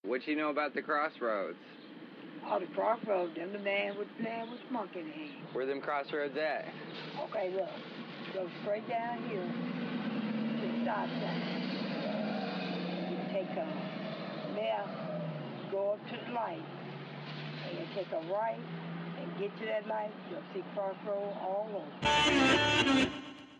What you know about the crossroads? Oh, the crossroads, them the man was playing with monkey in the hand. Where them crossroads at? Okay, look. Go straight down here to the stop sign. You take a left, go up to the light, and you take a right, and get to that light, you'll see crossroads all over.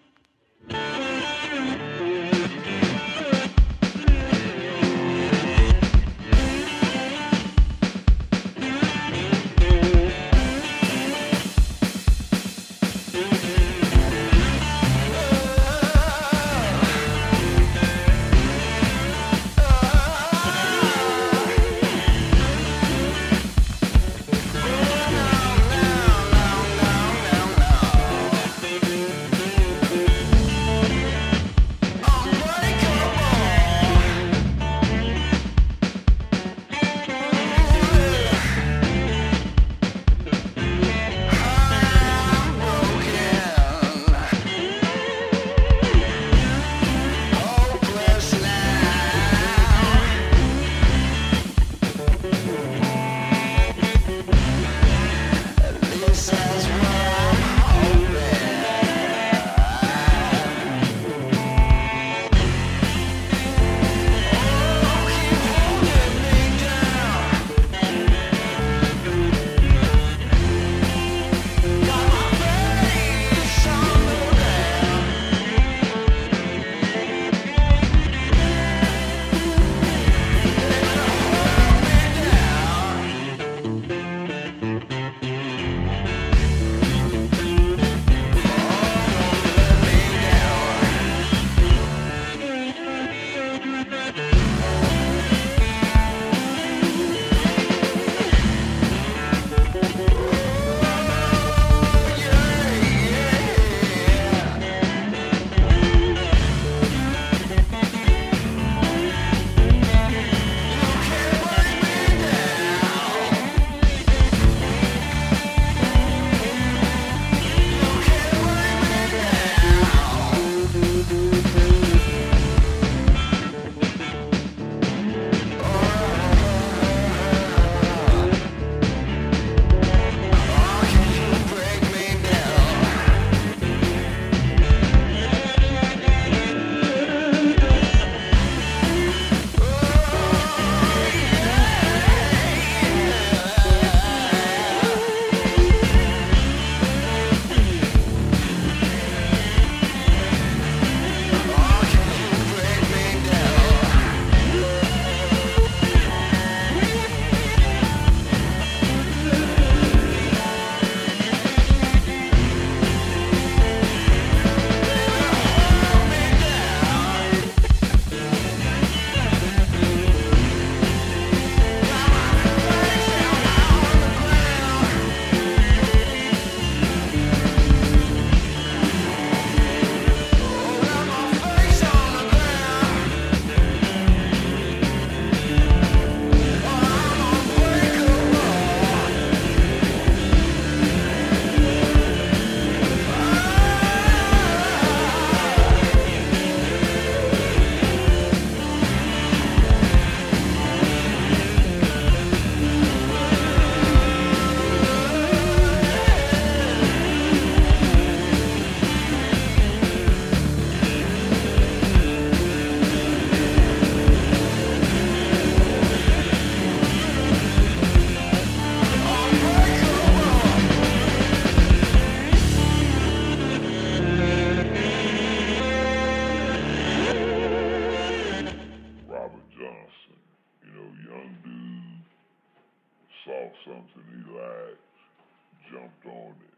saw something he liked, jumped on it.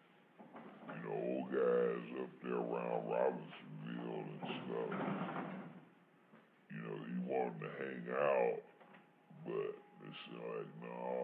You know, old guys up there around Robinsonville and stuff. You know, he wanted to hang out, but it's like, no,